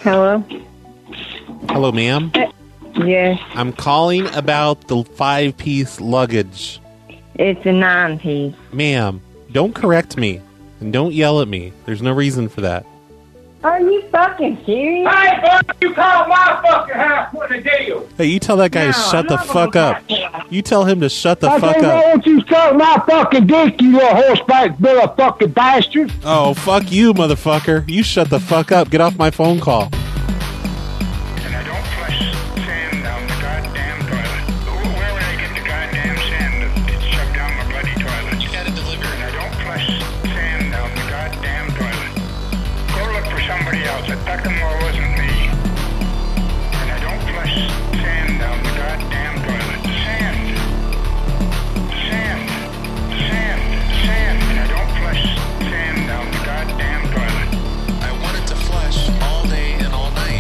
Hello? Hello, ma'am. Yes. I'm calling about the 5-piece luggage. It's a 9-piece. Ma'am, don't correct me and don't yell at me. There's no reason for that. Are you fucking serious? Hey, bud, you call my fucking house with a deal. Hey, you tell that guy to shut the fuck up. You tell him to shut the fuck up. Why don't you suck my fucking dick, you little horseback bill of fucking bastard? Oh, fuck you, motherfucker. You shut the fuck up. Get off my phone call. And I don't flush sand down the goddamn toilet. Where would I get the goddamn sand that's shoved down my bloody toilet? You gotta deliver. And I don't flush sand down the goddamn toilet. Go look for somebody else. It fucking wasn't me. And I don't flush sand down the goddamn toilet. Sand. Sand. Sand. Sand. And I don't flush sand down the goddamn toilet. I wanted to flush all day and all night.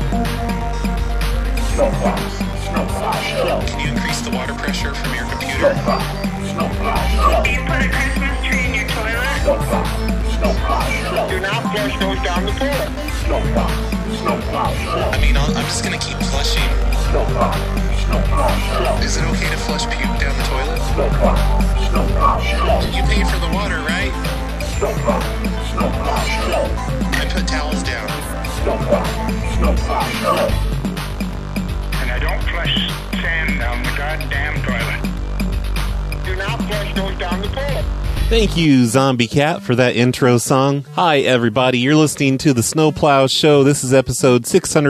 Can you increase the water pressure from your computer? Do you put a Christmas tree in your toilet? Do not flush those down the toilet. I mean, I'm just gonna keep flushing. Is it okay to flush puke down the toilet? You pay for the water, right? I put towels down. And I don't flush sand down the goddamn toilet. Do not flush those down the toilet. Thank you, Zombie Cat, for that intro song. Hi, everybody. You're listening to the Snowplow Show. This is episode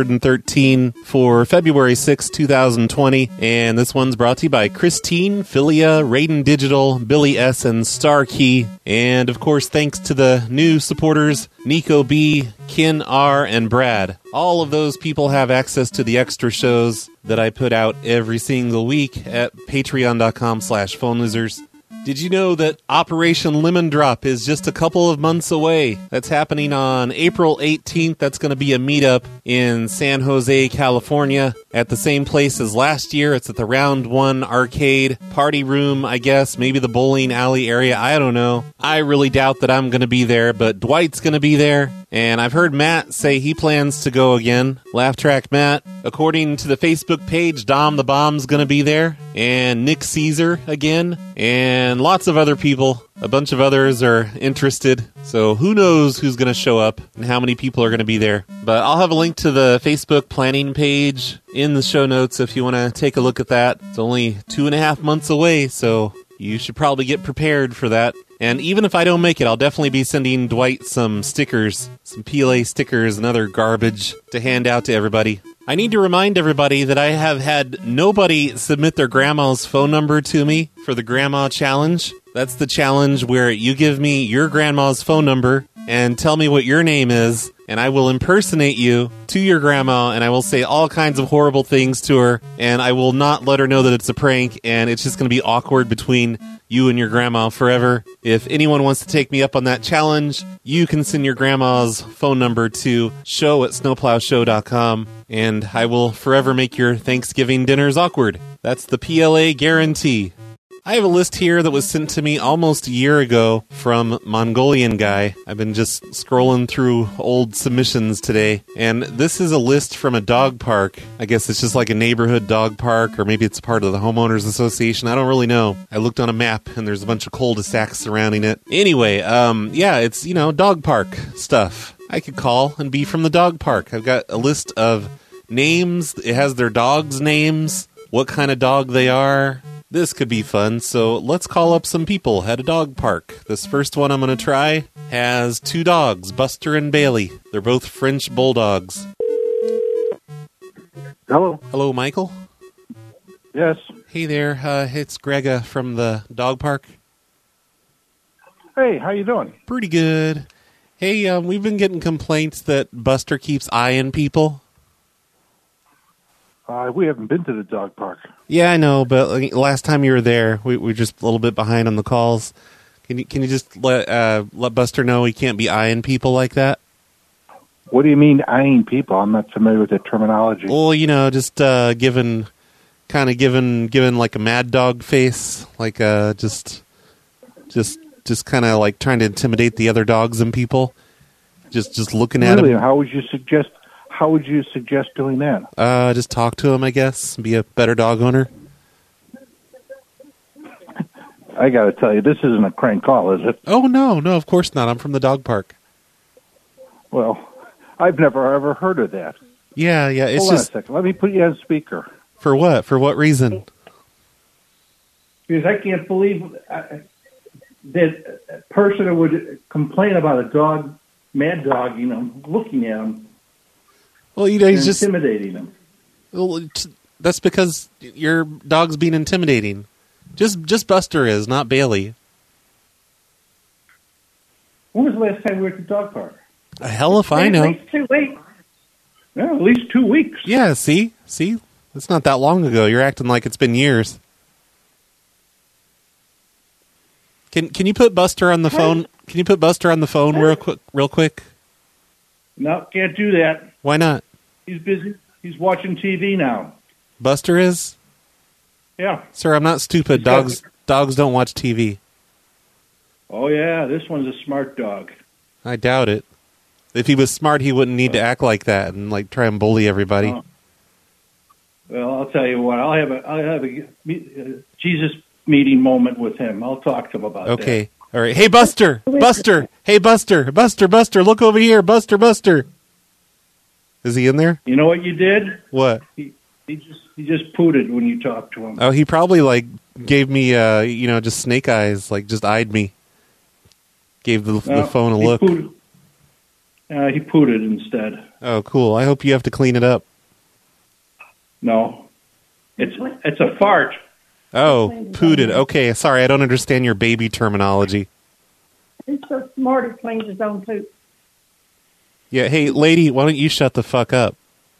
613 for February 6, 2020. And this one's brought to you by Christine, Philia, Raiden Digital, Billy S., and Starkey. And, of course, thanks to the new supporters, Nico B., Kin R., and Brad. All of those people have access to the extra shows that I put out every single week at patreon.com/phonelosers. Did you know that Operation Lemon Drop is just a couple of months away? That's happening on April 18th. That's going to be a meetup in San Jose, California, at the same place as last year. It's at the Round 1 Arcade Party Room, I guess. Maybe the bowling alley area. I don't know. I really doubt that I'm going to be there, but Dwight's going to be there. And I've heard Matt say he plans to go again. Laugh Track Matt. According to the Facebook page, Dom the Bomb's going to be there. And Nick Caesar again. And lots of other people. A bunch of others are interested. So who knows who's going to show up and how many people are going to be there. But I'll have a link to the Facebook planning page in the show notes if you want to take a look at that. It's only 2.5 months away, so you should probably get prepared for that. And even if I don't make it, I'll definitely be sending Dwight some stickers, some PLA stickers and other garbage to hand out to everybody. I need to remind everybody that I have had nobody submit their grandma's phone number to me for the Grandma Challenge. That's the challenge where you give me your grandma's phone number and tell me what your name is, and I will impersonate you to your grandma, and I will say all kinds of horrible things to her, and I will not let her know that it's a prank, and it's just going to be awkward between you and your grandma forever. If anyone wants to take me up on that challenge, you can send your grandma's phone number to show@snowplowshow.com, and I will forever make your Thanksgiving dinners awkward. That's the PLA guarantee. I have a list here that was sent to me almost a year ago from Mongolian Guy. I've been just scrolling through old submissions today, and this is a list from a dog park. I guess it's just like a neighborhood dog park, or maybe it's part of the homeowners association. I don't really know. I looked on a map, and there's a bunch of cul-de-sacs surrounding it. Anyway, yeah, it's, dog park stuff. I could call and be from the dog park. I've got a list of names. It has their dogs' names, what kind of dog they are. This could be fun, so let's call up some people at a dog park. This first one I'm going to try has 2 dogs, Buster and Bailey. They're both French bulldogs. Hello. Hello, Michael? Yes. Hey there, it's Grega from the dog park. Hey, how you doing? Pretty good. Hey, we've been getting complaints that Buster keeps eyeing people. We haven't been to the dog park. Yeah, I know, but last time you were there, we were just a little bit behind on the calls. Can you just let Buster know he can't be eyeing people like that? What do you mean eyeing people? I'm not familiar with that terminology. Well, just giving like a mad dog face, like just kind of like trying to intimidate the other dogs and people. Just looking at really? them. How would you suggest how would you suggest doing that? Just talk to him, I guess. Be a better dog owner. I got to tell you, this isn't a crank call, is it? Oh, no, of course not. I'm from the dog park. Well, I've never ever heard of that. Yeah, it's Hold on just... a second. Let me put you on speaker. For what? For what reason? Because I can't believe that a person would complain about a dog, mad dog, looking at him. Well, he's just... intimidating him. Well, that's because your dog's being intimidating. Just Buster is, not Bailey. When was the last time we were at the dog park? Hell if I know. At least 2 weeks. Yeah, at least 2 weeks. Yeah, see? It's not that long ago. You're acting like it's been years. Can you put Buster on the phone? Can you put Buster on the phone real quick? No, can't do that. Why not? He's busy. He's watching TV now. Buster is? Yeah. Sir, I'm not stupid. Dogs don't watch TV. Oh, yeah, this one's a smart dog. I doubt it. If he was smart, he wouldn't need to act like that and try and bully everybody. Well, I'll tell you what. I'll have a Jesus meeting moment with him. I'll talk to him about that. Okay. All right. Hey, Buster! Buster! Hey, Buster! Buster! Look over here! Buster! Is he in there? You know what you did? What? He just pooted when you talked to him. Oh, he probably gave me just snake eyes, just eyed me. Gave the phone a look. He pooted instead. Oh, cool. I hope you have to clean it up. No. It's a fart. Oh, pooted. Okay, sorry, I don't understand your baby terminology. He's so smart he cleans his own poop. Yeah, hey, lady, why don't you shut the fuck up?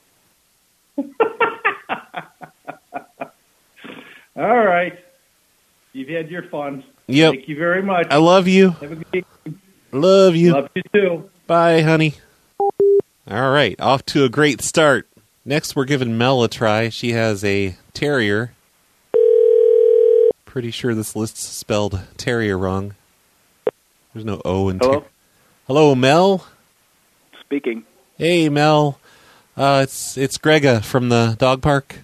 All right. You've had your fun. Yep. Thank you very much. I love you. Have a good evening. Love you. Love you too. Bye, honey. All right, off to a great start. Next, we're giving Mel a try. She has a terrier. Pretty sure this list's spelled terrier wrong. There's no O in Hello? Hello, Mel? Speaking. Hey, Mel. It's Grega from the dog park.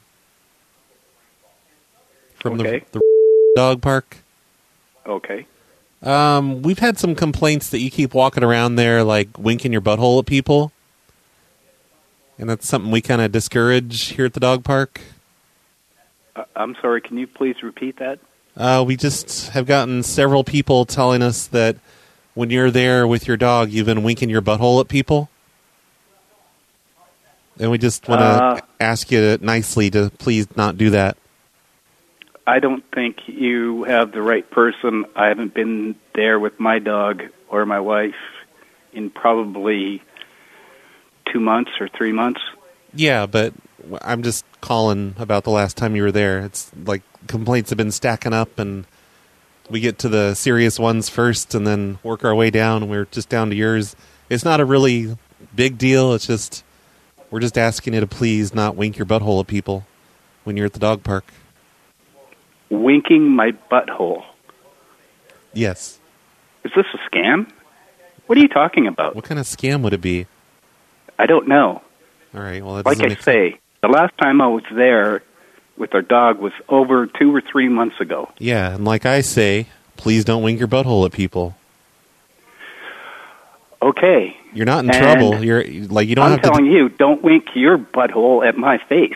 From the dog park. Okay. We've had some complaints that you keep walking around there winking your butthole at people. And that's something we kind of discourage here at the dog park. I'm sorry, can you please repeat that? We just have gotten several people telling us that when you're there with your dog, you've been winking your butthole at people. And we just want to ask you nicely to please not do that. I don't think you have the right person. I haven't been there with my dog or my wife in probably 2 months or 3 months. Yeah, but I'm just calling about the last time you were there. It's complaints have been stacking up, and we get to the serious ones first and then work our way down, and we're just down to yours. It's not a really big deal. It's just we're just asking you to please not wink your butthole at people when you're at the dog park. Winking my butthole. Yes. Is this a scam? What are you talking about? What kind of scam would it be? I don't know. All right, well, that like doesn't I make say, sense. the last time I was there with our dog was over 2 or 3 months ago. Yeah, and like I say, please don't wink your butthole at people. Okay. You're not in trouble. You're you don't I'm have to. telling you, don't wink your butthole at my face.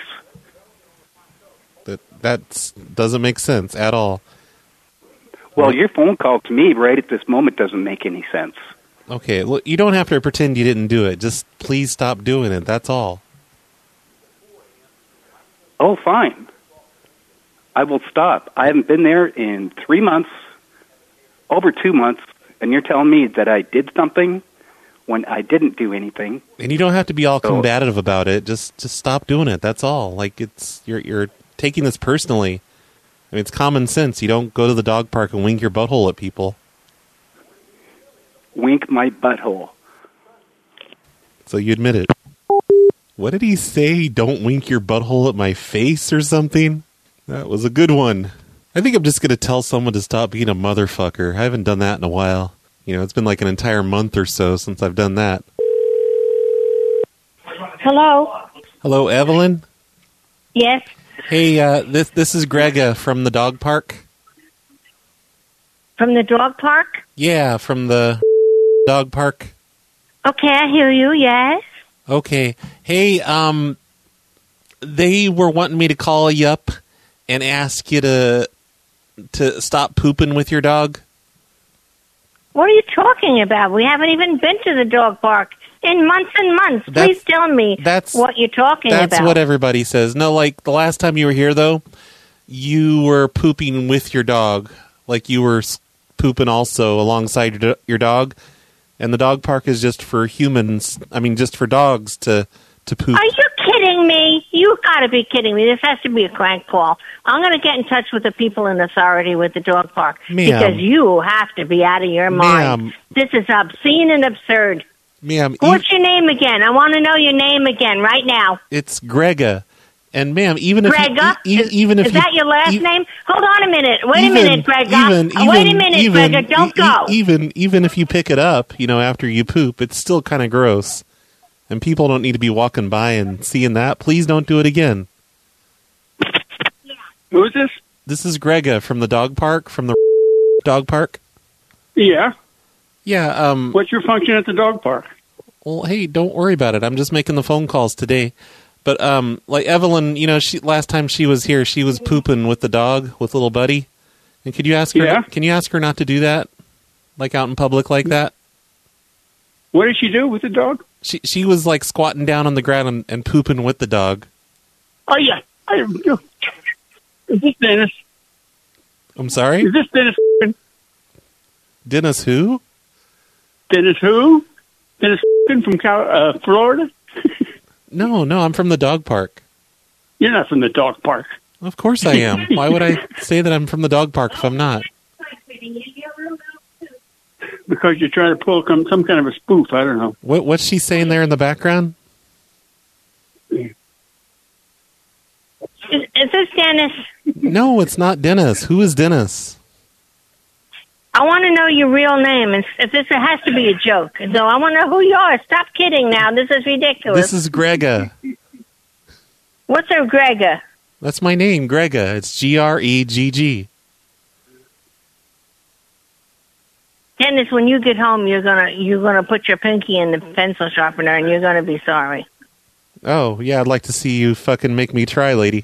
That doesn't make sense at all. Well, your phone call to me right at this moment doesn't make any sense. Okay, well, you don't have to pretend you didn't do it. Just please stop doing it. That's all. Oh, fine. I will stop. I haven't been there in 3 months, over 2 months, and you're telling me that I did something when I didn't do anything. And you don't have to be all combative about it. Just stop doing it. That's all. You're taking this personally. I mean, it's common sense. You don't go to the dog park and wink your butthole at people. Wink my butthole. So you admit it. What did he say? Don't wink your butthole at my face or something? That was a good one. I think I'm just going to tell someone to stop being a motherfucker. I haven't done that in a while. It's been an entire month or so since I've done that. Hello? Hello, Evelyn. Yes? Hey, this is Grega from the dog park. From the dog park? Yeah, from the dog park. Okay, I hear you, yes. Okay. Hey, they were wanting me to call you up and ask you to stop pooping with your dog. What are you talking about? We haven't even been to the dog park in months and months. Please tell me what you're talking about. That's what everybody says. No, like the last time you were here, though, you were pooping with your dog. Like you were pooping also alongside your dog. And the dog park is just for humans. I mean, just for dogs to poop. Are you kidding me? You got to be kidding me. This has to be a crank call. I'm going to get in touch with the people in authority with the dog park. Ma'am. Because you have to be out of your mind. Ma'am. This is obscene and absurd. Ma'am, what's your name again? I want to know your name again right now. It's Grega. And ma'am, even if Grega? even if is that your last name? Hold on a minute. Wait a minute, Grega. Wait a minute, Grega. Don't go. Even if you pick it up, after you poop, it's still kind of gross. And people don't need to be walking by and seeing that. Please don't do it again. Who is this? This is Grega from the dog park, from the dog park. Yeah. Yeah. What's your function at the dog park? Well, hey, don't worry about it. I'm just making the phone calls today. But like Evelyn, she last time she was here, she was pooping with the dog, with little Buddy. And could you ask her? Yeah. Can you ask her not to do that, like out in public like that? What did she do with the dog? She was like squatting down on the ground and pooping with the dog. Oh yeah. Is this Dennis? I'm sorry? Is this Dennis? Dennis who? Dennis who? Dennis from Florida? No, I'm from the dog park. You're not from the dog park. Of course I am. Why would I say that I'm from the dog park if I'm not? Because you're trying to pull some kind of a spoof. I don't know. What's she saying there in the background? Is this Dennis? No, it's not Dennis. Who is Dennis? I want to know your real name. If this has to be a joke. So I want to know who you are. Stop kidding now. This is ridiculous. This is Grega. What's a Grega? That's my name, Grega. It's Gregg. Dennis, when you get home, you're gonna put your pinky in the pencil sharpener, and you're gonna be sorry. Oh yeah, I'd like to see you fucking make me try, lady.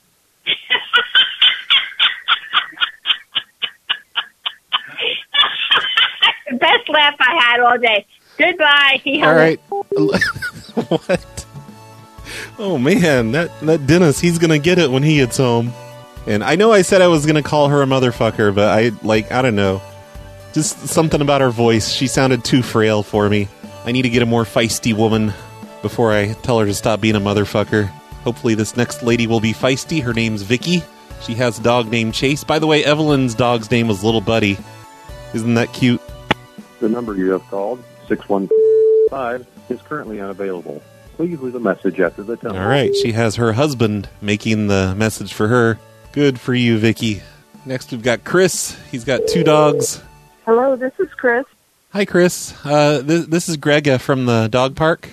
Best laugh I had all day. Goodbye. All right. What? Oh man, that Dennis, he's gonna get it when he gets home. And I know I said I was gonna call her a motherfucker, but I don't know. Just something about her voice. She sounded too frail for me. I need to get a more feisty woman before I tell her to stop being a motherfucker. Hopefully this next lady will be feisty. Her name's Vicky. She has a dog named Chase. By the way, Evelyn's dog's name was Little Buddy. Isn't that cute? The number you have called, 615, is currently unavailable. Please leave a message after the tone. All right, she has her husband making the message for her. Good for you, Vicky. Next we've got Chris. He's got 2 dogs. Hello, this is Chris. Hi, Chris. This is Grega from the dog park.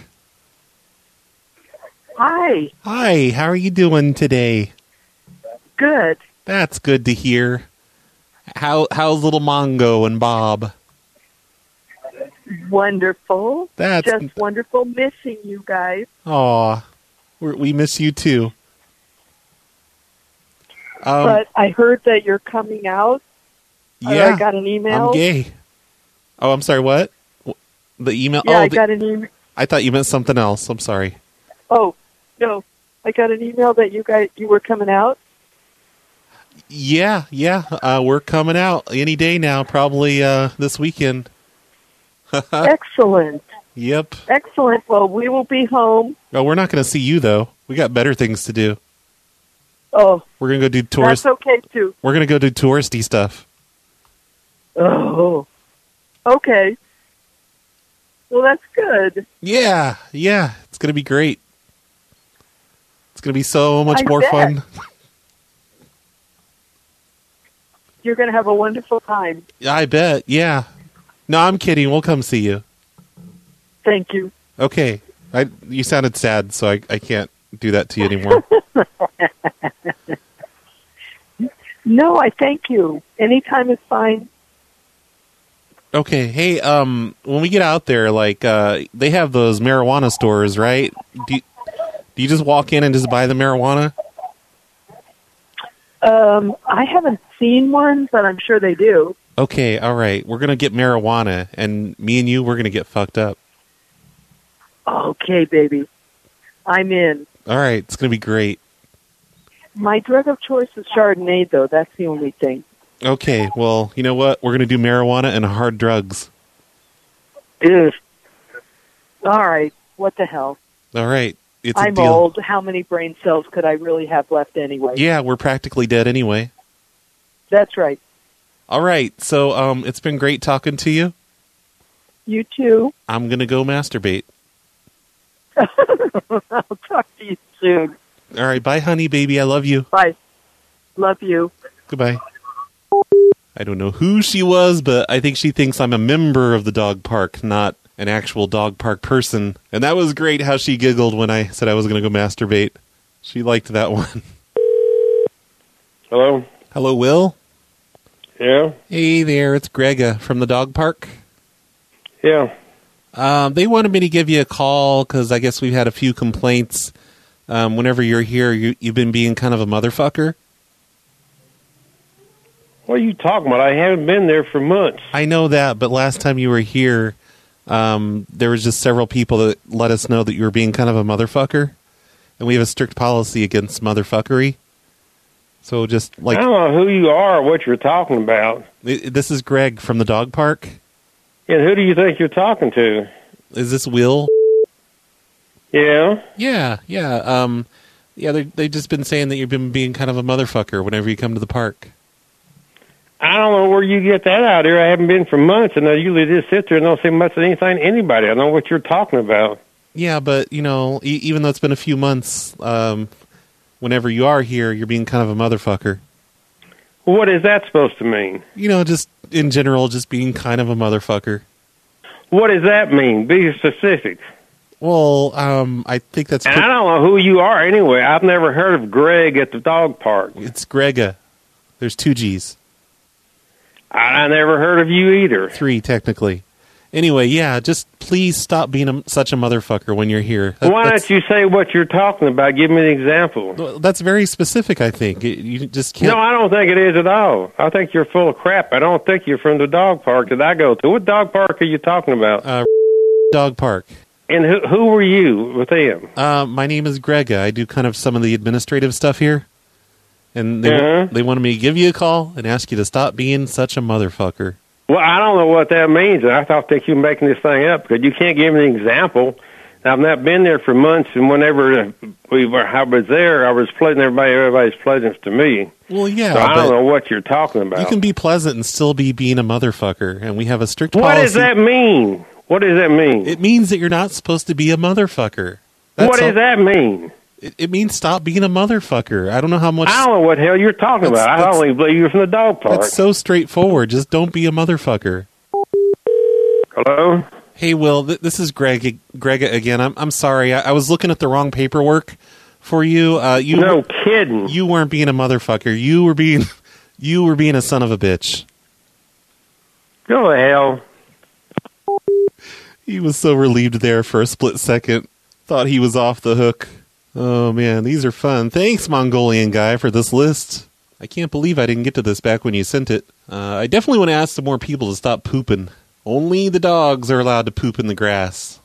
Hi. Hi, how are you doing today? Good. That's good to hear. How's little Mongo and Bob? Wonderful. That's just wonderful. Missing you guys. Aw, we miss you too. But I heard that you're coming out. Yeah, I got an email. I'm gay. Oh, I'm sorry. What? The email? Yeah, I got an email. I thought you meant something else. I'm sorry. Oh no, I got an email that you were coming out. Yeah. We're coming out any day now. Probably this weekend. Excellent. Yep. Excellent. Well, we will be home. Oh, we're not going to see you though. We got better things to do. Oh, we're going to go do tourist. That's okay too. We're going to go do touristy stuff. Oh, okay. Well, that's good. Yeah. It's going to be great. It's going to be so much more fun. You're going to have a wonderful time. I bet. Yeah. No, I'm kidding. We'll come see you. Thank you. Okay. You sounded sad, so I can't do that to you anymore. No, I thank you. Anytime is fine. Okay, hey, when we get out there, like, they have those marijuana stores, right? Do you just walk in and just buy the marijuana? I haven't seen one, but I'm sure they do. Okay, all right. We're going to get marijuana, and me and you, we're going to get fucked up. Okay, baby. I'm in. All right, it's going to be great. My drug of choice is Chardonnay, though. That's the only thing. Okay, well, you know what? We're going to do marijuana and hard drugs. Ugh. All right. What the hell? All right. It's I'm a deal. old. How many brain cells could I really have left anyway? Yeah, we're practically dead anyway. That's right. All right, so it's been great talking to you. You too. I'm going to go masturbate. I'll talk to you soon. All right, bye, honey, baby. I love you. Bye. Love you. Goodbye. I don't know who she was, but I think she thinks I'm a member of the dog park, not an actual dog park person. And that was great how she giggled when I said I was going to go masturbate. She liked that one. Hello? Hello, Will? Yeah? Hey there, it's Grega from the dog park. Yeah. They wanted me to give you a call because I guess we've had a few complaints. Whenever you're here, you've been being kind of a motherfucker. What are you talking about? I haven't been there for months. I know that, but last time you were here, there was just several people that let us know that you were being kind of a motherfucker. And we have a strict policy against motherfuckery. So just like... I don't know who you are or what you're talking about. This is Greg from the dog park. And who do you think you're talking to? Is this Will? Yeah? Yeah. They've just been saying that you've been being kind of a motherfucker whenever you come to the park. I don't know where you get that out here. I haven't been for months, and I usually just sit there and don't say much of anything to anybody. I don't know what you're talking about. Yeah, but, you know, even though it's been a few months, whenever you are here, you're being kind of a motherfucker. What is that supposed to mean? You know, just in general, just being kind of a motherfucker. What does that mean? Be specific. Well, I think that's... And I don't know who you are anyway. I've never heard of Greg at the dog park. It's Grega. There's 2 G's. I never heard of you either. 3, technically. Anyway, yeah, just please stop being such a motherfucker when you're here. Why don't you say what you're talking about? Give me an example. That's very specific, I think. You just can't... No, I don't think it is at all. I think you're full of crap. I don't think you're from the dog park that I go to. What dog park are you talking about? Dog park. And who were you with them? My name is Grega. I do kind of some of the administrative stuff here. And they wanted me to give you a call and ask you to stop being such a motherfucker. Well, I don't know what that means. I think you're making this thing up because you can't give me an example. I've not been there for months, and whenever I was there, I was pleasant. Everybody's pleasant to me. Well, yeah. So I don't know what you're talking about. You can be pleasant and still be being a motherfucker, and we have a strict policy. What does that mean? What does that mean? It means that you're not supposed to be a motherfucker. What does that mean? It means stop being a motherfucker. I don't know how much... I don't know what the hell you're talking about. I don't even believe you're from the dog park. It's so straightforward. Just don't be a motherfucker. Hello? Hey, Will, this is Greg again. I'm sorry. I was looking at the wrong paperwork for you. No kidding. You weren't being a motherfucker. You were being a son of a bitch. Go to hell. He was so relieved there for a split second. Thought he was off the hook. Oh, man, these are fun. Thanks, Mongolian guy, for this list. I can't believe I didn't get to this back when you sent it. I definitely want to ask some more people to stop pooping. Only the dogs are allowed to poop in the grass.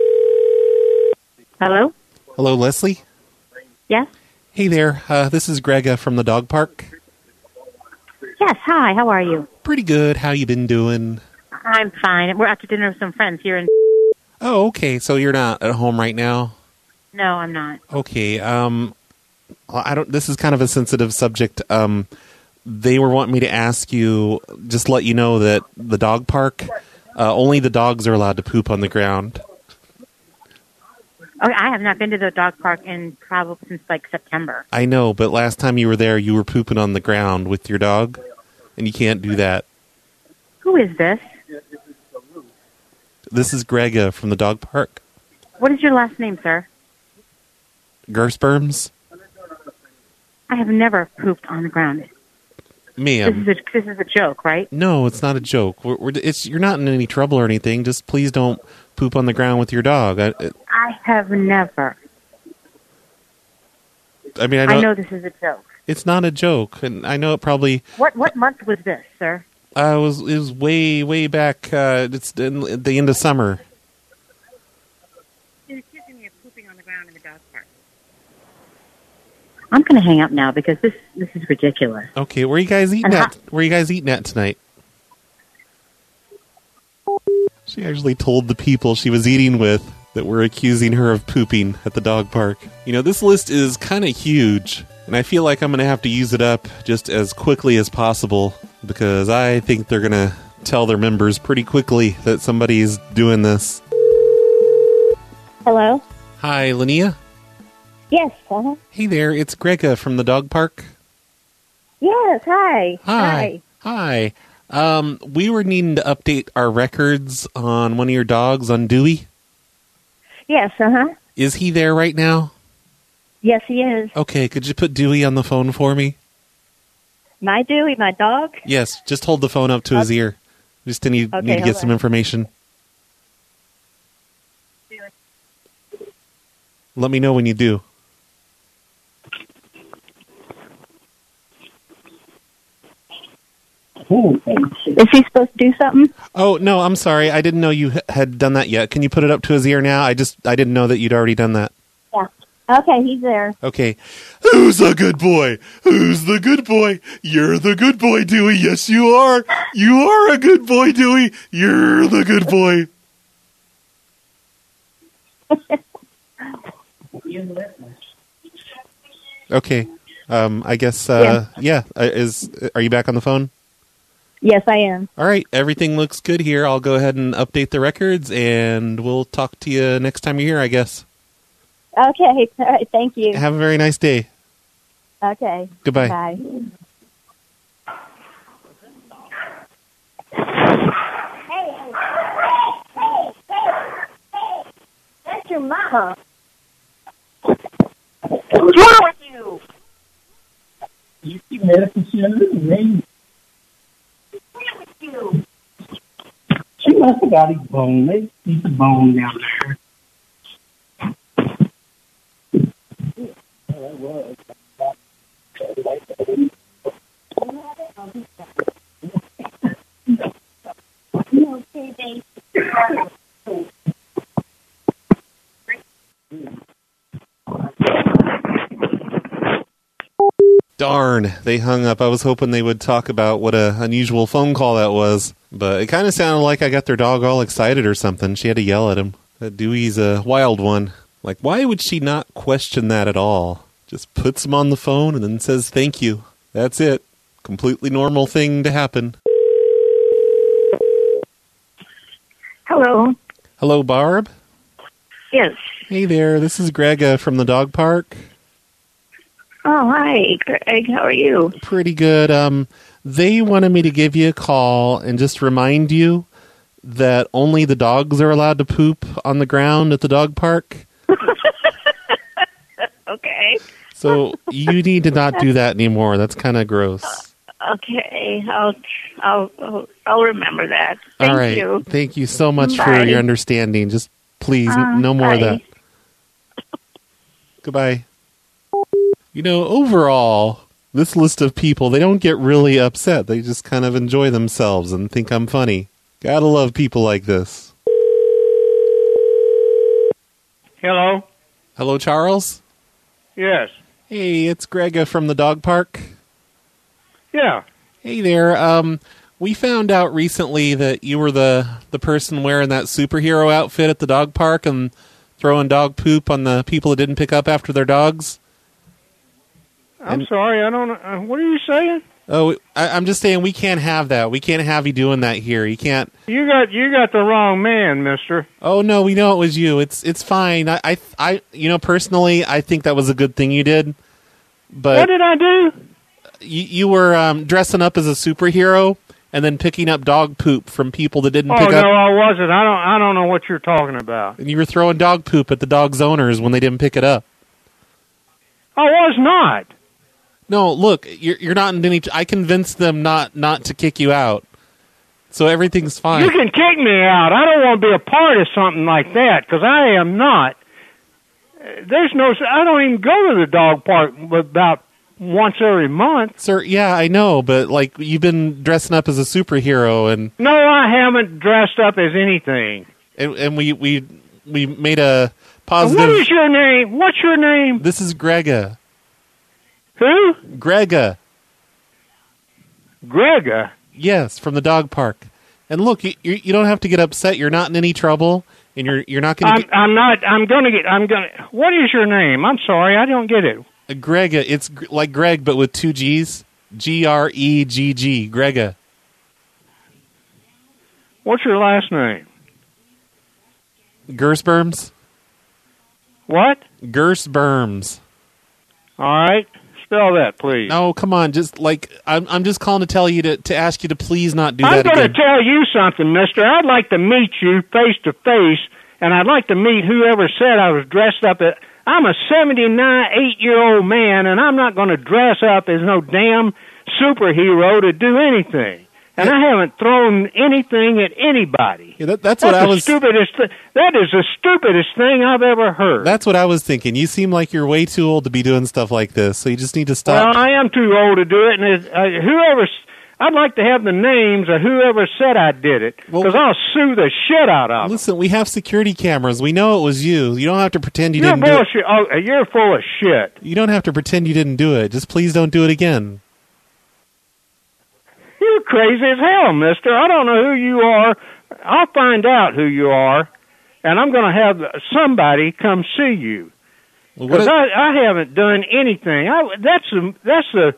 Hello? Hello, Leslie? Yes? Hey there. This is Grega from the dog park. Yes, hi. How are you? Pretty good. How you been doing? I'm fine. We're out to dinner with some friends here in... Oh, okay. So you're not at home right now? No, I'm not. Okay. This is kind of a sensitive subject. They were wanting me to ask you, just let you know that the dog park, only the dogs are allowed to poop on the ground. Okay, I have not been to the dog park in probably since like September. I know, but last time you were there, you were pooping on the ground with your dog, and you can't do that. Who is this? This is Grega from the dog park. What is your last name, sir? Gersperms? I have never pooped on the ground. Ma'am. This is a joke, right? No, it's not a joke. You're not in any trouble or anything. Just please don't poop on the ground with your dog. I have never. I mean, I know this is a joke. It's not a joke, and I know it probably. What month was this, sir? It was way back. It's in the end of summer. You're accusing me of pooping on the ground in the dog park. I'm going to hang up now because this is ridiculous. Okay, where are you guys eating at? Where are you guys eating at tonight? She actually told the people she was eating with that were accusing her of pooping at the dog park. You know, this list is kind of huge, and I feel like I'm going to have to use it up just as quickly as possible because I think they're going to tell their members pretty quickly that somebody's doing this. Hello? Hi, Linnea? Yes, Hey there, it's Grega from the dog park. Yes, hi. Hi. We were needing to update our records on one of your dogs, on Dewey. Yes, Is he there right now? Yes, he is. Okay, could you put Dewey on the phone for me? My Dewey, my dog? Yes, just hold the phone up to his ear. Just need to get some information. Let me know when you do. Is he supposed to do something? Oh, no, I'm sorry. I didn't know you had done that yet. Can you put it up to his ear now? I didn't know that you'd already done that. Yeah. Okay, he's there. Okay. Who's the good boy? Who's the good boy? You're the good boy, Dewey. Yes, you are. You are a good boy, Dewey. You're the good boy. Okay. I guess, are you back on the phone? Yes, I am. All right. Everything looks good here. I'll go ahead and update the records, and we'll talk to you next time you're here, I guess. Okay. All right. Thank you. Have a very nice day. Okay. Goodbye. Bye. Hey. That's your mama. What's wrong with you? You keep medical center name. She must have got his bone. They keep the bone down there. Darn, they hung up. I was hoping they would talk about what a unusual phone call that was, but it kind of sounded like I got their dog all excited or something. She had to yell at him. That Dewey's a wild one. Like, why would she not question that at all? Just puts him on the phone and then says thank you. That's it. Completely normal thing to happen. Hello. Hello, Barb? Yes. Hey there, this is Grega from the dog park. Oh, hi, Greg. How are you? Pretty good. They wanted me to give you a call and just remind you that only the dogs are allowed to poop on the ground at the dog park. Okay. So you need to not do that anymore. That's kind of gross. Okay. I'll remember that. Thank All right. you. Thank you so much Bye. for your understanding. Just please, no more of that. Goodbye. You know, overall, this list of people, they don't get really upset. They just kind of enjoy themselves and think I'm funny. Gotta love people like this. Hello? Hello, Charles? Yes. Hey, it's Grega from the dog park. Yeah. Hey there. We found out recently that you were the person wearing that superhero outfit at the dog park and throwing dog poop on the people that didn't pick up after their dogs. I'm sorry, I don't know. What are you saying? Oh, I'm just saying we can't have that. We can't have you doing that here. You can't. You got the wrong man, mister. Oh no, we know it was you. It's fine. I personally, I think that was a good thing you did. But what did I do? You were dressing up as a superhero, and then picking up dog poop from people that didn't Oh, pick no, up. I wasn't. I don't know what you're talking about. And you were throwing dog poop at the dog's owners when they didn't pick it up. I was not. No, look, you're not in any. I convinced them not to kick you out, so everything's fine. You can kick me out. I don't want to be a part of something like that because I am not. There's no. I don't even go to the dog park about once every month. Sir, yeah, I know, but like you've been dressing up as a superhero, and no, I haven't dressed up as anything. And we made a positive. What is your name? What's your name? This is Grega. Who? Grega. Grega? Yes, from the dog park. And look, you don't have to get upset. You're not in any trouble, and you're not going to. I'm not. I'm gonna. What is your name? I'm sorry, I don't get it. Grega. It's like Greg, but with 2 G's. Gregg. Grega. What's your last name? Gersberms. What? Gersberms. All right. Spell that, please. No, come on. Just like I'm just calling to tell you to ask you to please not do that again. I'm going to tell you something, mister. I'd like to meet you face to face, and I'd like to meet whoever said I was dressed up. I'm a 8-year-old man, and I'm not going to dress up as no damn superhero to do anything. And I haven't thrown anything at anybody. Yeah, that's what I was. That is the stupidest thing I've ever heard. That's what I was thinking. You seem like you're way too old to be doing stuff like this, so you just need to stop. Well, I am too old to do it, and I'd like to have the names of whoever said I did it, because I'll sue the shit out of them. Listen, we have security cameras. We know it was you. You don't have to pretend you didn't do it. Oh, you're full of shit. You don't have to pretend you didn't do it. Just please don't do it again. You're crazy as hell, mister. I don't know who you are. I'll find out who you are, and I'm going to have somebody come see you. Because I haven't done anything. That's the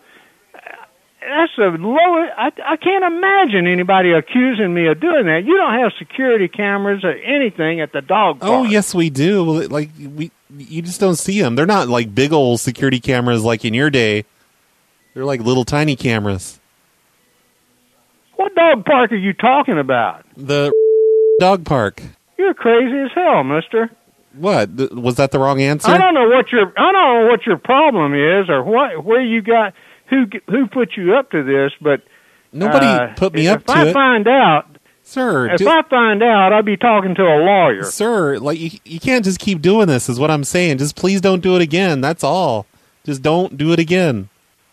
lowest. I can't imagine anybody accusing me of doing that. You don't have security cameras or anything at the dog park. Oh, yes, we do. Like you just don't see them. They're not like big old security cameras like in your day. They're like little tiny cameras. What dog park are you talking about? The dog park. You're crazy as hell, mister. What? Was that the wrong answer? I don't know what your problem is or where you got who put you up to this, but nobody put me up to it. If I find out, sir, I find out, I'll be talking to a lawyer. Sir, like you can't just keep doing this is what I'm saying. Just please don't do it again. That's all. Just don't do it again.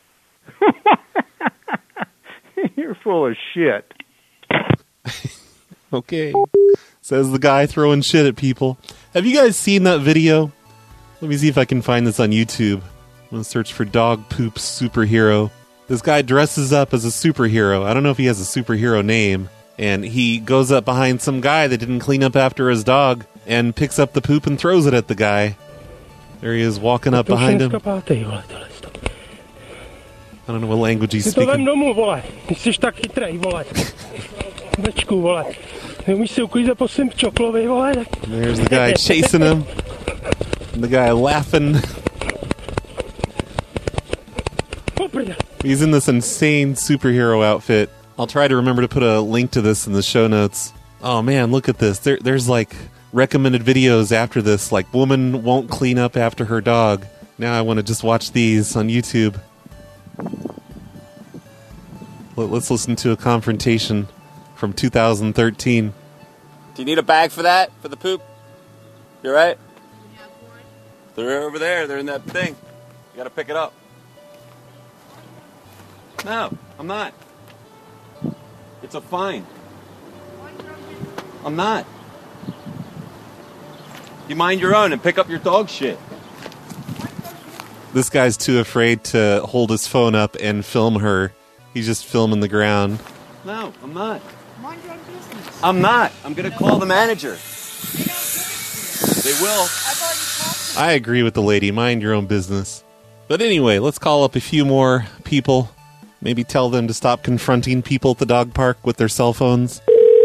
You're full of shit. Okay. Says the guy throwing shit at people. Have you guys seen that video? Let me see if I can find this on YouTube. I'm going to search for dog poop superhero. This guy dresses up as a superhero. I don't know if he has a superhero name. And he goes up behind some guy that didn't clean up after his dog and picks up the poop and throws it at the guy. There he is walking up behind him. I don't know what language he's speaking. There's the guy chasing him. And the guy laughing. He's in this insane superhero outfit. I'll try to remember to put a link to this in the show notes. Oh man, look at this. There's like recommended videos after this, like woman won't clean up after her dog. Now I want to just watch these on YouTube. Let's listen to a confrontation from 2013. Do you need a bag for that? For the poop? You alright? They're over there. They're in that thing. You gotta pick it up. No, I'm not. It's a fine. I'm not. You mind your own and pick up your dog shit. This guy's too afraid to hold his phone up and film her. He's just filming the ground. No, I'm not. Mind your own business. I'm not. I'm going to call the manager. They will. I agree with the lady. Mind your own business. But anyway, let's call up a few more people. Maybe tell them to stop confronting people at the dog park with their cell phones.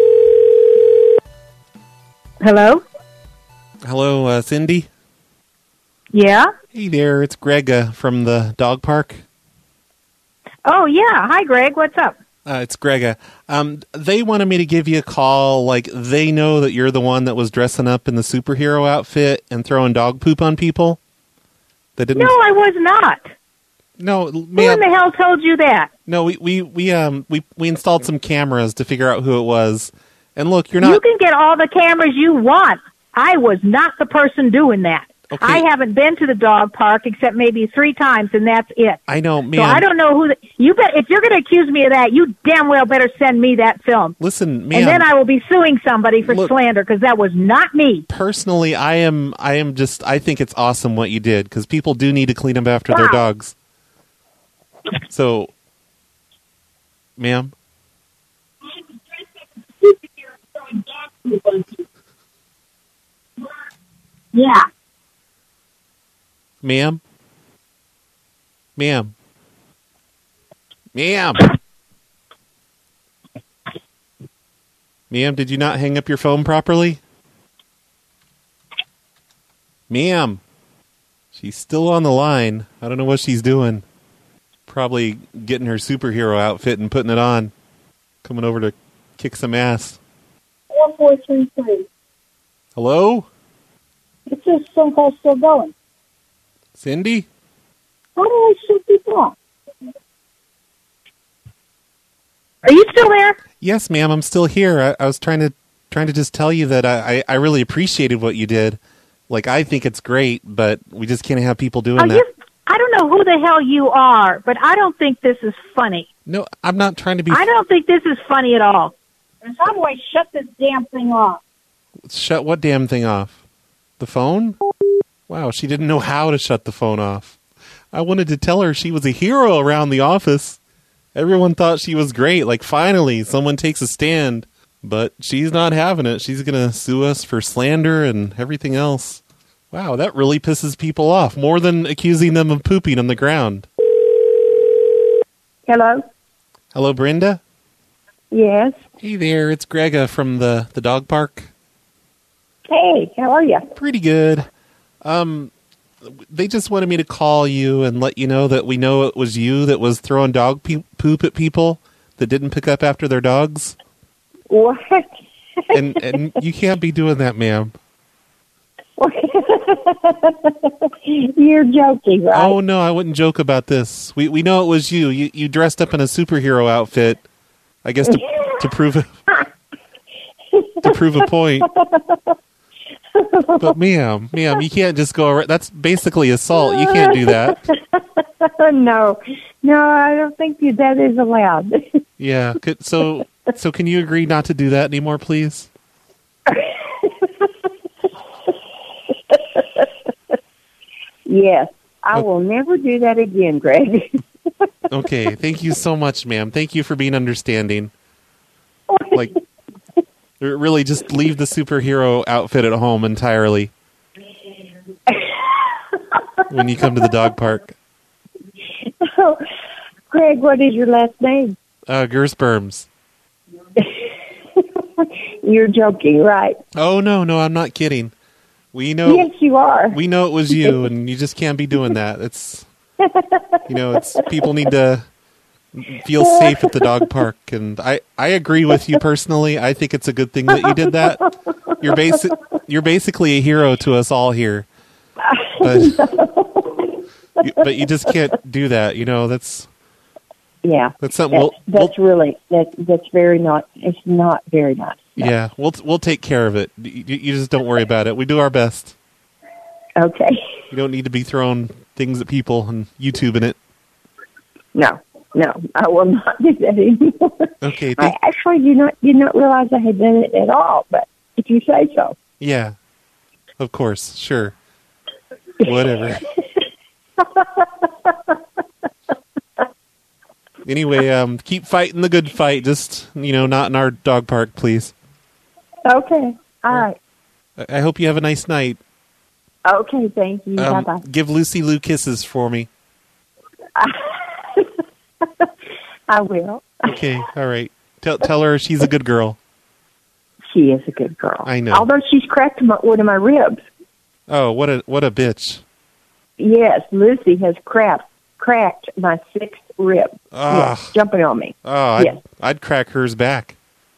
Hello? Hello, Cindy? Yeah? Hey there, it's Greg from the dog park. Oh, yeah. Hi, Greg. What's up? It's Grega. They wanted me to give you a call. Like, they know that you're the one that was dressing up in the superhero outfit and throwing dog poop on people. They didn't. No, I was not. No, who in the hell told you that? No, we installed some cameras to figure out who it was. And look, you're not. You can get all the cameras you want. I was not the person doing that. Okay. I haven't been to the dog park except maybe 3 times, and that's it. I know, man. So I don't know who. You bet. If you're going to accuse me of that, you damn well better send me that film. Listen, man. And then I will be suing somebody for slander because that was not me. Personally, I am just. I think it's awesome what you did because people do need to clean up after their dogs. So, ma'am. Yeah. Ma'am? Ma'am? Ma'am? Ma'am, did you not hang up your phone properly? Ma'am? She's still on the line. I don't know what she's doing. Probably getting her superhero outfit and putting it on. Coming over to kick some ass. 1433. Hello? It's just phone call still going. Cindy? How do I shut this off? Are you still there? Yes, ma'am, I'm still here. I was trying to just tell you that I really appreciated what you did. Like, I think it's great, but we just can't have people doing that. I don't know who the hell you are, but I don't think this is funny. No, I'm not trying to be... I don't think this is funny at all. How do I shut this damn thing off? Shut what damn thing off? The phone? Wow, she didn't know how to shut the phone off. I wanted to tell her she was a hero around the office. Everyone thought she was great. Like, finally, someone takes a stand. But she's not having it. She's going to sue us for slander and everything else. Wow, that really pisses people off. More than accusing them of pooping on the ground. Hello? Hello, Brenda? Yes. Hey there, it's Grega from the dog park. Hey, how are you? Pretty good. They just wanted me to call you and let you know that we know it was you that was throwing dog poop at people that didn't pick up after their dogs. What? And you can't be doing that, ma'am. You're joking, right? Oh, no, I wouldn't joke about this. We know it was you. You dressed up in a superhero outfit, I guess, to prove a point. But ma'am, you can't just go around. That's basically assault. You can't do that. No, I don't think that is allowed. Yeah. So can you agree not to do that anymore, please? Yes, I will never do that again, Greg. Okay, thank you so much, ma'am. Thank you for being understanding. Like, really just leave the superhero outfit at home entirely when you come to the dog park. Oh, Greg, what is your last name? Gersperms. You're joking, right? Oh, no, I'm not kidding. We know. Yes, you are. We know it was you, and you just can't be doing that. It's people need to feel safe at the dog park, and I agree with you personally. I think it's a good thing that you did that. You're basically a hero to us all here, but you just can't do that. That's that's something. That's very not. It's not very nice. No. Yeah, we'll take care of it. You just don't worry about it. We do our best. Okay. You don't need to be throwing things at people and YouTubing it. No, I will not do that anymore. Okay. I actually did not realize I had done it at all, but if you say so. Yeah, of course, sure. Whatever. Anyway, keep fighting the good fight. Just, not in our dog park, please. Okay. All right. I hope you have a nice night. Okay, thank you. Bye-bye. Give Lucy Lou kisses for me. I will. Okay, all right. Tell her she's a good girl. She is a good girl. I know. Although she's cracked one of my ribs. Oh, what a bitch. Yes, Lucy has cracked cracked my 6th rib. Yes, jumping on me. Oh, yes. I'd crack hers back.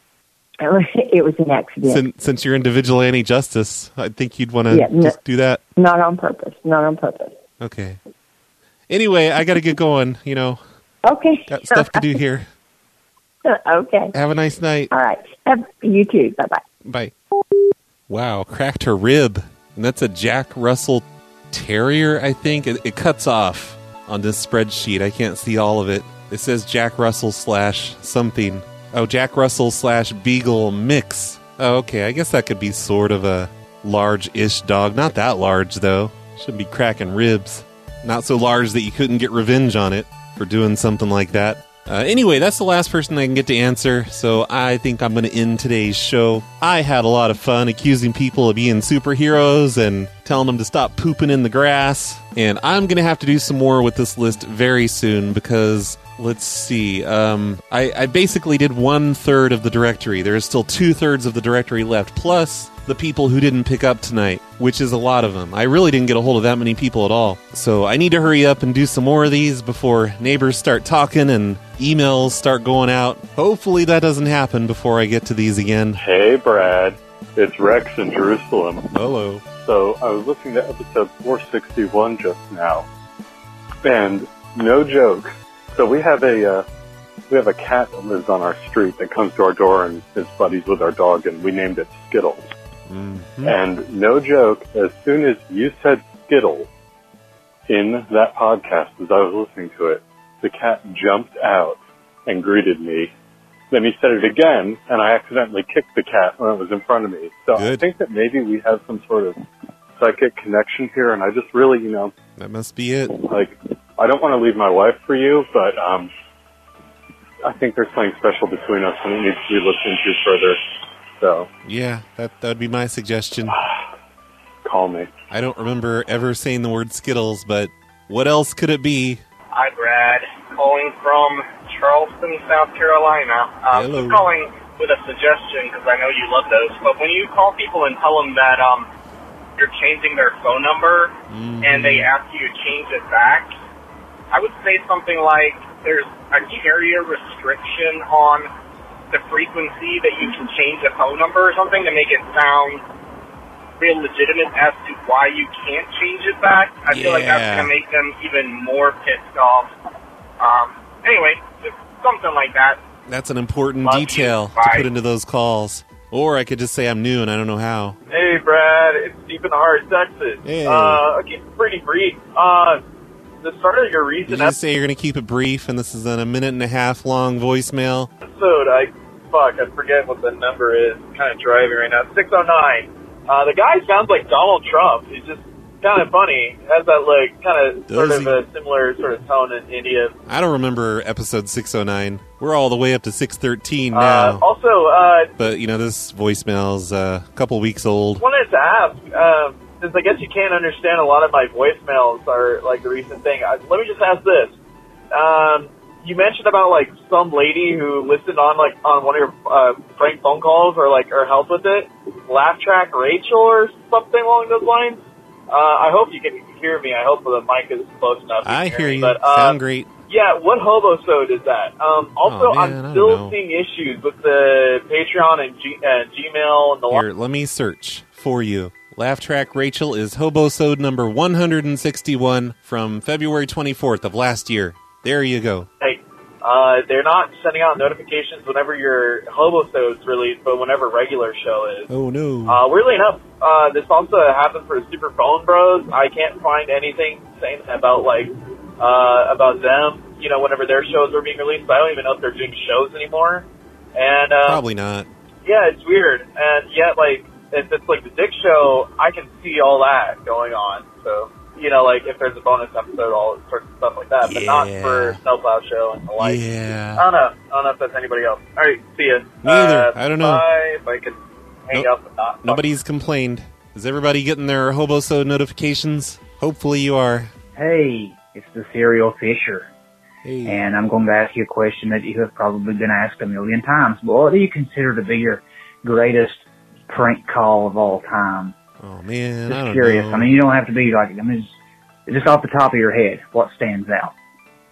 It was an accident. Since you're into vigilante justice, I think you'd want to just do that. Not on purpose. Not on purpose. Okay. Anyway, I got to get going, Okay. Got stuff to do here. Okay. Have a nice night. All right. You too. Bye-bye. Bye. Wow, cracked her rib. And that's a Jack Russell Terrier, I think. It cuts off on this spreadsheet. I can't see all of it. It says Jack Russell / something. Oh, Jack Russell / Beagle mix. Oh, okay. I guess that could be sort of a large-ish dog. Not that large, though. Shouldn't be cracking ribs. Not so large that you couldn't get revenge on it for doing something like that. Anyway, that's the last person I can get to answer, so I think I'm going to end today's show. I had a lot of fun accusing people of being superheroes and telling them to stop pooping in the grass, and I'm going to have to do some more with this list very soon because, let's see, I basically did 1/3 of the directory. There is still 2/3 of the directory left, plus the people who didn't pick up tonight, which is a lot of them. I really didn't get a hold of that many people at all. So I need to hurry up and do some more of these before neighbors start talking and emails start going out. Hopefully that doesn't happen before I get to these again. Hey, Brad. It's Rex in Jerusalem. Hello. So I was listening to episode 461 just now, and no joke. So we have a cat that lives on our street that comes to our door and is buddies with our dog, and we named it Skittles. Mm-hmm. And no joke, as soon as you said Skittles in that podcast as I was listening to it, the cat jumped out and greeted me. Then he said it again, and I accidentally kicked the cat when it was in front of me. So I think that maybe we have some sort of psychic connection here, and I just really, that must be it. Like, I don't want to leave my wife for you, but I think there's something special between us, and it needs to be looked into further. So yeah, that would be my suggestion. Call me. I don't remember ever saying the word Skittles, but what else could it be? Hi, Brad. Calling from Charleston, South Carolina. Hello. Just calling with a suggestion because I know you love those. But when you call people and tell them that you're changing their phone number and they ask you to change it back, I would say something like there's a carrier restriction on the frequency that you can change a phone number or something to make it sound real legitimate as to why you can't change it back. I feel like that's going to make them even more pissed off. Anyway, just something like that. That's an important detail to put into those calls. Or I could just say I'm new and I don't know how. Hey, Brad. It's Deep in the Heart, Texas. Hey. Okay, pretty brief. The start of your recent Did you say you're going to keep it brief and this is a 1.5-minute long voicemail? episode, I forget what the number is. I'm kind of driving right now. 609. The guy sounds like Donald Trump. He's just kind of funny. Has that kind of sort of a similar sort of tone in India. I don't remember episode 609. We're all the way up to 613 now. But this voicemail's a couple weeks old. Wanted to ask, since I guess you can't understand a lot of my voicemails are like the recent thing. Let me just ask this. You mentioned about some lady who listened on one of your prank phone calls or helped with it. Laugh Track Rachel or something along those lines. I hope you can hear me. I hope the mic is close enough. I hear you. Sound great. Yeah, what hobosode is that? I'm still seeing issues with the Patreon and Gmail and the Here, let me search for you. Laugh Track Rachel is hobosode number 161 from February 24th of last year. There you go. Hey, they're not sending out notifications whenever your hobosode's released, but whenever regular show is. Oh, no. Weirdly enough, this also happened for Super Phone Bros. I can't find anything saying about them, whenever their shows are being released. I don't even know if they're doing shows anymore. And probably not. Yeah, it's weird. And yet, if it's the Dick Show, I can see all that going on. So, if there's a bonus episode, all sorts of stuff like that, but not for Snowplow Show and the like. Yeah. I don't know if that's anybody else. All right, see ya. Me either. I don't know. Bye, if I can hang up and not. Nobody's complained. Is everybody getting their hobosode notifications? Hopefully you are. Hey, it's the Serial Fisher. Hey. And I'm going to ask you a question that you have probably been asked a million times. But what do you consider to be your greatest prank call of all time? Oh, man, just I don't curious. know. I mean, you don't have to be just off the top of your head, what stands out?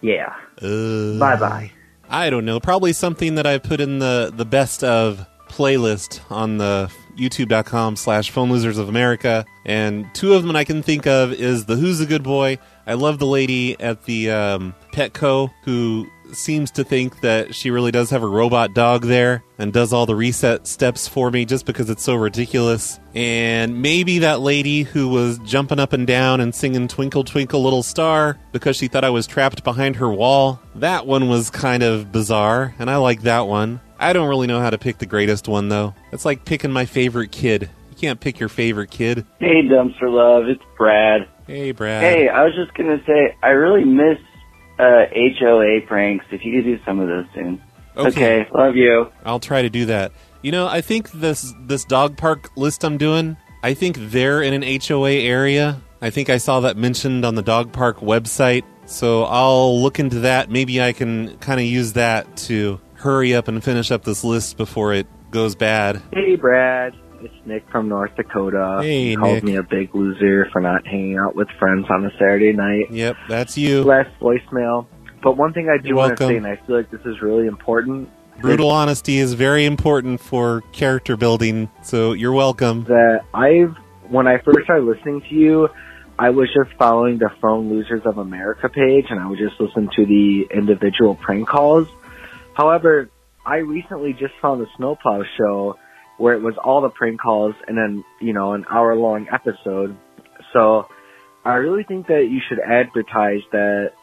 Yeah. Bye-bye. I don't know. Probably something that I put in the best of playlist on the youtube.com/Phone Losers of America. And two of them I can think of is the Who's a Good Boy. I love the lady at the Petco who seems to think that she really does have a robot dog there and does all the reset steps for me just because it's so ridiculous. And maybe that lady who was jumping up and down and singing Twinkle Twinkle Little Star because she thought I was trapped behind her wall. That one was kind of bizarre, and I like that one. I don't really know how to pick the greatest one, though. It's like picking my favorite kid. You can't pick your favorite kid. Hey, Dumpster Love, it's Brad. Hey, Brad. Hey, I was just going to say, I really miss HOA pranks. If you could do some of those soon. Okay, love you. I'll try to do that. You know, I think this dog park list I'm doing, I think they're in an HOA area. I think I saw that mentioned on the dog park website. So I'll look into that. Maybe I can kind of use that to hurry up and finish up this list before it goes bad. Hey, Brad. It's Nick from North Dakota. Hey, he called Nick. me a big loser for not hanging out with friends on a Saturday night. Yep, that's you. Last voicemail. But one thing I do You're want to welcome. say, and I feel like this is really important. Brutal honesty is very important for character building, so you're welcome. That when I first started listening to you, I was just following the Phone Losers of America page, and I would just listen to the individual prank calls. However, I recently just found the Snowplow Show, where it was all the prank calls and then, an hour-long episode. So I really think that you should advertise that,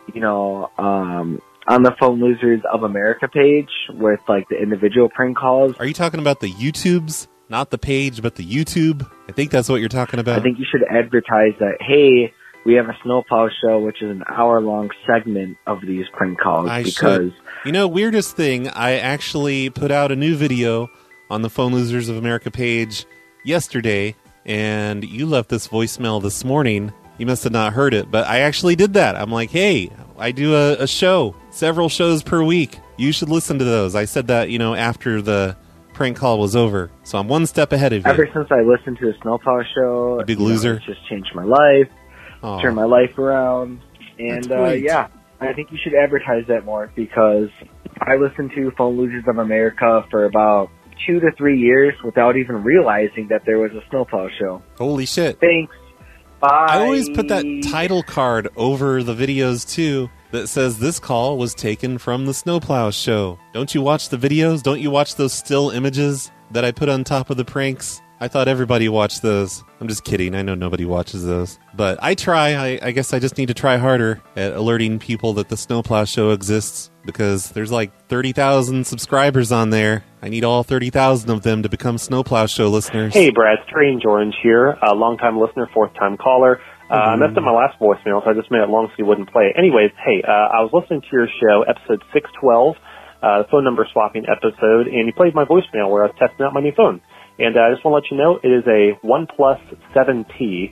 on the Phone Losers of America page with, like, the individual prank calls. Are you talking about the YouTubes? Not the page, but the YouTube? I think that's what you're talking about. I think you should advertise that, hey, we have a Snowplow Show, which is an hour-long segment of these prank calls. Because You know, weirdest thing, I actually put out a new video on the Phone Losers of America page yesterday, and you left this voicemail this morning. You must have not heard it, but I actually did that. I'm like, hey, I do a show, several shows per week. You should listen to those. I said that, after the prank call was over. So I'm one step ahead of you. ever since I listened to the Snowplow Show, big loser. It's just changed my life, Aw. turned my life around, and That's great. yeah, I think you should advertise that more because I listened to Phone Losers of America for about 2 to 3 years without even realizing that there was a Snowplow Show. Holy shit. Thanks. Bye. I always put that title card over the videos, too, that says this call was taken from the Snowplow Show. Don't you watch the videos? Don't you watch those still images that I put on top of the pranks? I thought everybody watched those. I'm just kidding. I know nobody watches those. But I try. I guess I just need to try harder at alerting people that the Snowplow Show exists because there's like 30,000 subscribers on there. I need all 30,000 of them to become Snowplow Show listeners. Hey, Brad, Strange Orange here, a long-time listener, fourth-time caller. I messed up my last voicemail, so I just made it long so you wouldn't play it. Anyways, hey, I was listening to your show, episode 612, the phone number swapping episode, and you played my voicemail where I was testing out my new phone. And I just want to let you know, it is a OnePlus 7T.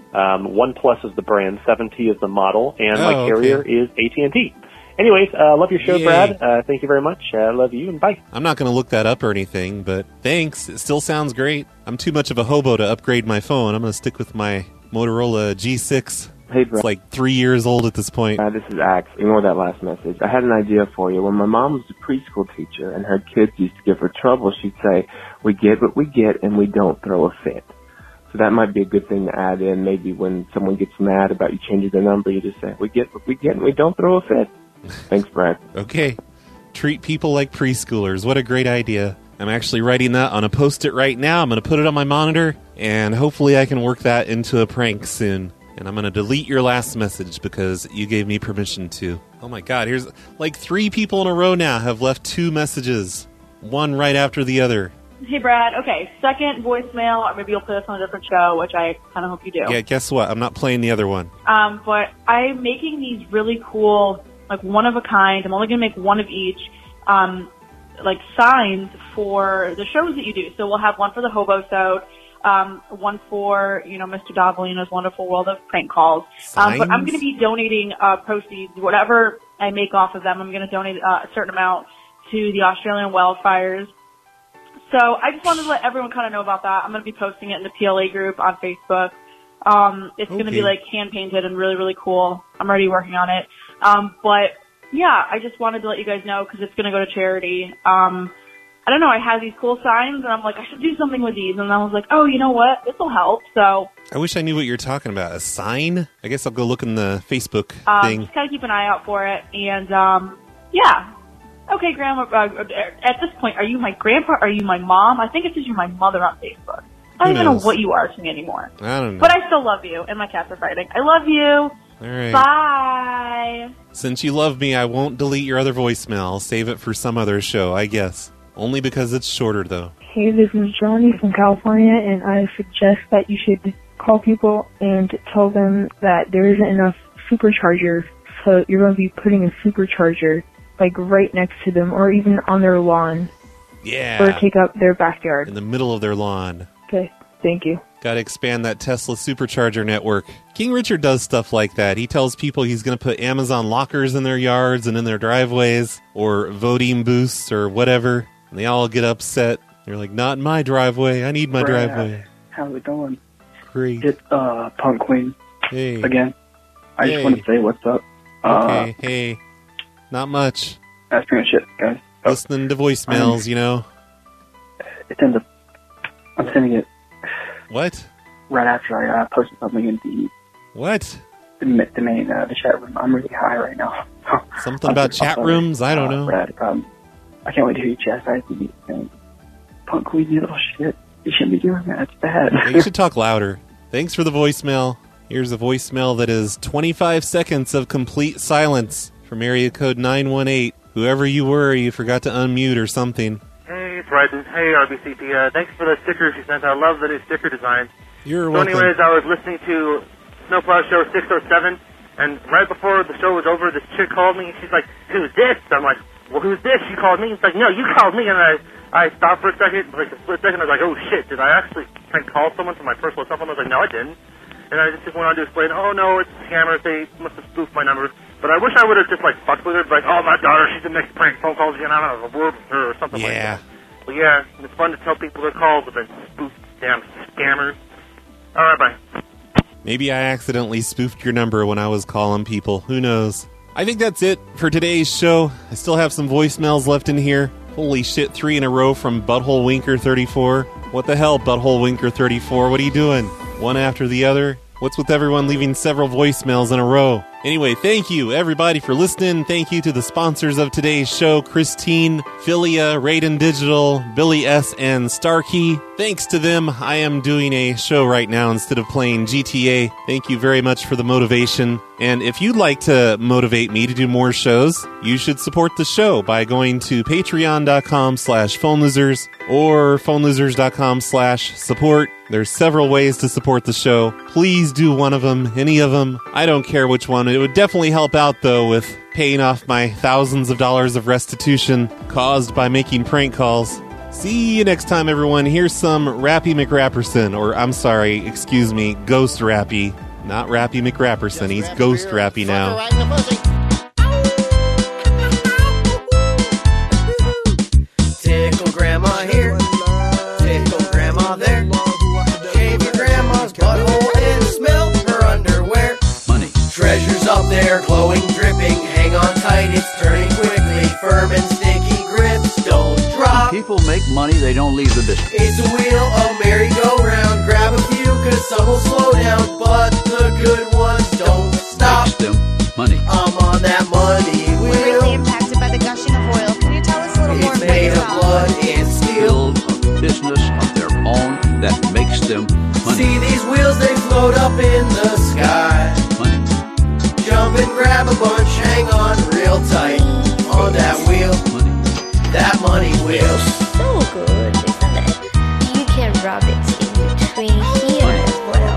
OnePlus is the brand, 7T is the model, and my carrier is AT&T. Anyways, love your show, Yay. Uh, Brad. Thank you very much. Love you, and bye. I'm not going to look that up or anything, but thanks. It still sounds great. I'm too much of a hobo to upgrade my phone. I'm going to stick with my Motorola G6. Hey, Brad. It's like 3 years old at this point. This is Axe. Ignore that last message. I had an idea for you. When my mom was a preschool teacher and her kids used to give her trouble, she'd say, we get what we get and we don't throw a fit. So that might be a good thing to add in. Maybe when someone gets mad about you changing their number, you just say, we get what we get and we don't throw a fit. Thanks, Brad. Okay. Treat people like preschoolers. What a great idea. I'm actually writing that on a Post-it right now. I'm going to put it on my monitor, and hopefully I can work that into a prank soon. And I'm going to delete your last message because you gave me permission to. Oh my god, here's like 3 people in a row now have left 2 messages. One right after the other. Hey, Brad. Okay, second voicemail, or maybe you'll play this on a different show, which I kind of hope you do. Yeah, guess what? I'm not playing the other one. But I'm making these really cool, like one of a kind. I'm only going to make one of each, like signs for the shows that you do. So we'll have one for the Hobo-sode, one for, Mr. Davolino's Wonderful World of Prank Calls. But I'm going to be donating proceeds, whatever I make off of them. I'm going to donate a certain amount to the Australian wildfires. So I just wanted to let everyone kind of know about that. I'm going to be posting it in the PLA group on Facebook. It's going to be like hand painted and really, really cool. I'm already working on it. But yeah, I just wanted to let you guys know because it's going to go to charity. I don't know, I had these cool signs, and I'm like, I should do something with these. And I was like, oh, you know what? This will help. So I wish I knew what you're talking about. A sign? I guess I'll go look in the Facebook thing. Just kind of keep an eye out for it. And, yeah. Okay, Grandma, at this point, are you my grandpa? Are you my mom? I think it says you're my mother on Facebook. I don't even know what you are to me anymore. I don't know. But I still love you, and my cats are fighting. I love you. All right. Bye. Since you love me, I won't delete your other voicemail. I'll save it for some other show, I guess. Only because it's shorter, though. Hey, this is Johnny from California, and I suggest that you should call people and tell them that there isn't enough supercharger, so you're going to be putting a supercharger, like, right next to them, or even on their lawn. Yeah. Or take up their backyard. In the middle of their lawn. Okay, thank you. Got to expand that Tesla supercharger network. King Richard does stuff like that. He tells people he's going to put Amazon lockers in their yards and in their driveways, or voting booths, or whatever. And they all get upset. They're like, not in my driveway. I need my driveway. How's it going? Great. It's Punk Queen. Hey. Again. I just want to say what's up. Okay, hey. Not much. That's pretty much it, guys. Listening to voicemails, you know. It ends up... I'm sending it... What? Right after I posted something in the... What? The main, the chat room. I'm really high right now. Something about chat rooms? I don't know. Brad, I can't wait to hear you chastise me. Punk Queen, you little shit. You shouldn't be doing that. It's bad. Yeah, you should talk louder. Thanks for the voicemail. Here's a voicemail that is 25 seconds of complete silence from area code 918. Whoever you were, you forgot to unmute or something. Hey, it's Ryden. Hey, RBCT. Thanks for the stickers you sent. I love the new sticker design. You're so welcome. anyways, I was listening to Snowplow Show 607, and right before the show was over, this chick called me, and she's like, who's this? I'm like, well, who's this? She called me. It's like, no, you called me. And I stopped for a second, like a split second. I was like, oh, shit, did I actually try and call someone from my personal cell phone? I was like, no, I didn't. And I just went on to explain, oh, no, it's scammers. They must have spoofed my number. But I wish I would have just, like, fucked with her. Like, oh, my daughter, she's the next prank phone calls again. I don't know, a word with her or something like that. But, yeah, it's fun to tell people their calls have been spoofed. Damn scammers. All right, bye. Maybe I accidentally spoofed your number when I was calling people. Who knows? I think that's it for today's show. I still have some voicemails left in here. Holy shit, 3 in a row from Butthole Winker 34. What the hell, Butthole Winker 34? What are you doing? One after the other? What's with everyone leaving several voicemails in a row? Anyway, thank you, everybody, for listening. Thank you to the sponsors of today's show, Christine, Philia, Raiden Digital, Billy S., and Starkey. Thanks to them, I am doing a show right now instead of playing GTA. Thank you very much for the motivation. And if you'd like to motivate me to do more shows, you should support the show by going to patreon.com/phonelosers or phonelosers.com/support. There's several ways to support the show. Please do one of them, any of them. I don't care which one. It would definitely help out, though, with paying off my thousands of dollars of restitution caused by making prank calls. See you next time, everyone. Here's some Rappy McRapperson, or I'm sorry, excuse me, Ghost Rappy. Not Rappy McRapperson. He's Ghost Rappy now. Tickle grandma here, tickle grandma there. Shave your grandma's butthole and smell her underwear. Money. Treasures up there, glowing, dripping. Hang on tight, it's turning quickly. Firm and sticky grips, don't drop. People make money, they don't leave the business. It's a wheel, a merry-go-round. Grab a few, cause some will slow down. But the good ones don't stop. Makes them money. I'm on that money wheel. We're greatly impacted by the gushing of oil. Can you tell us a little more It's about made of yourself? blood and steel. Build a business of their own that makes them money. See these wheels, they float up in the sky. Money. Jump and grab a bunch, hang on real tight. On that wheel, that money wheel. So good, isn't it? You can rub it in between here as well.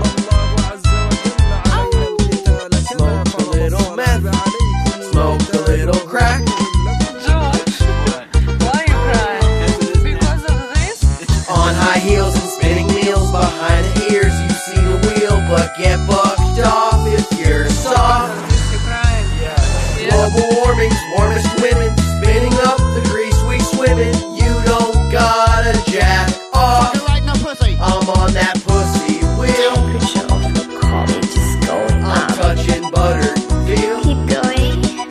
Smoke a little meth, smoke a little crack. George, why you crying? Because of this? On high heels and spinning wheels behind the ears, you see the wheel, but get bucked off if you're soft. Global warming's warmest women, spinning up the grease we swim in. You don't gotta jack off. I'm on that pussy wheel. Temperature of your coffee just going I'm up. touching butter feel. Keep going.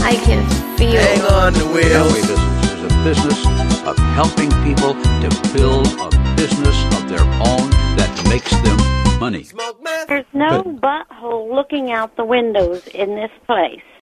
I can feel. Hang on the wheels. Amway Business is a business of helping people to build a business of their own that makes them money. There's no butthole looking out the windows in this place.